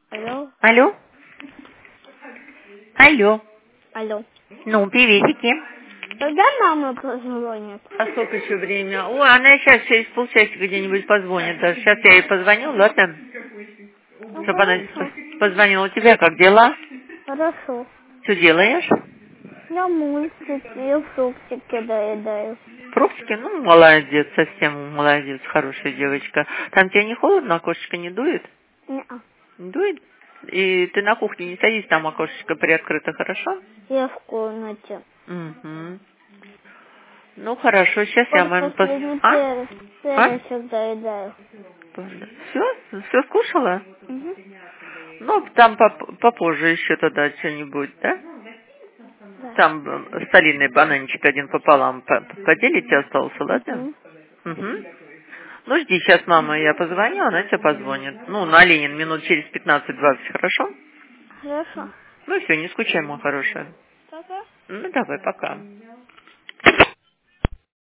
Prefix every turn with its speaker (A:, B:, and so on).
A: Алло.
B: Алло? Алло.
A: Алло.
B: Ну, приветики.
A: Когда мама позвонит?
B: А сколько еще время? Ой, она сейчас через полчасика где-нибудь позвонит даже. Сейчас я ей позвоню, ладно?
A: Ну,
B: Чтобы она
A: хорошо.
B: позвонила. У тебя как дела?
A: Хорошо.
B: Что делаешь?
A: Я мультики и фруктики доедаю.
B: Фруктики? Ну, молодец, совсем молодец, хорошая девочка. Там тебе не холодно, окошечко не дует?
A: Не-а.
B: Не дует? И ты на кухне не садись, там окошечко приоткрыто, хорошо?
A: Я в комнате.
B: Угу. Ну, хорошо, сейчас я
A: Вот
B: маме
A: последний
B: А?
A: перечек доедаю.
B: Все? Все скушала?
A: Угу.
B: Ну, там попозже еще тогда что-нибудь, да?
A: Да.
B: Там старинный бананчик один пополам поделите остался, ладно?
A: Угу.
B: Угу. Ну, жди, сейчас мама, я позвоню, она тебе позвонит. Ну, на Ленин минут через 15-20, хорошо?
A: Хорошо.
B: Ну, все, не скучай, моя хорошая.
A: Пока.
B: Ну, давай, пока.